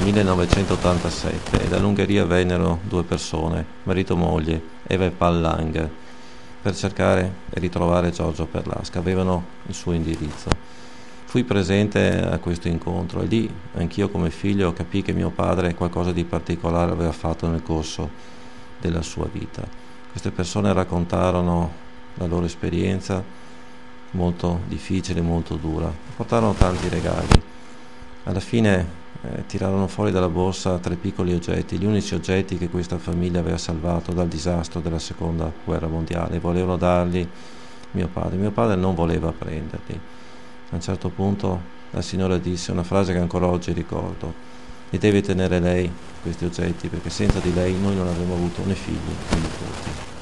1987 e dall'Ungheria vennero due persone, marito e moglie, Eva e Paul Lang, per cercare e ritrovare Giorgio Perlasca. Avevano il suo indirizzo. Fui presente a questo incontro e lì anch'io come figlio capii che mio padre qualcosa di particolare aveva fatto nel corso della sua vita. Queste persone raccontarono la loro esperienza molto difficile, molto dura. Portarono tanti regali. Alla fine tirarono fuori dalla borsa 3 piccoli oggetti, gli unici oggetti che questa famiglia aveva salvato dal disastro della seconda guerra mondiale. Volevano darli mio padre. Mio padre non voleva prenderli. A un certo punto la signora disse una frase che ancora oggi ricordo: li deve tenere lei questi oggetti, perché senza di lei noi non avremmo avuto né figli né nipoti.